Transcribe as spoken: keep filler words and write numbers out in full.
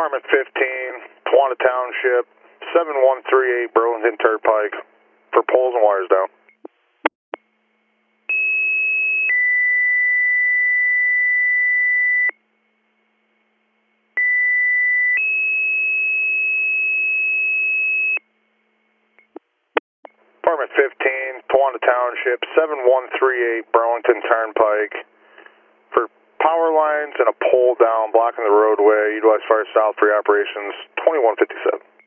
Department fifteen, Tawanda Township, seven one three eight Burlington Turnpike for poles and wires down. Department fifteen, Tawanda Township, seven one three eight Burlington Turnpike for power lines and a pole down blocking the roadway. Utilize Fire South for your operations twenty-one fifty-seven.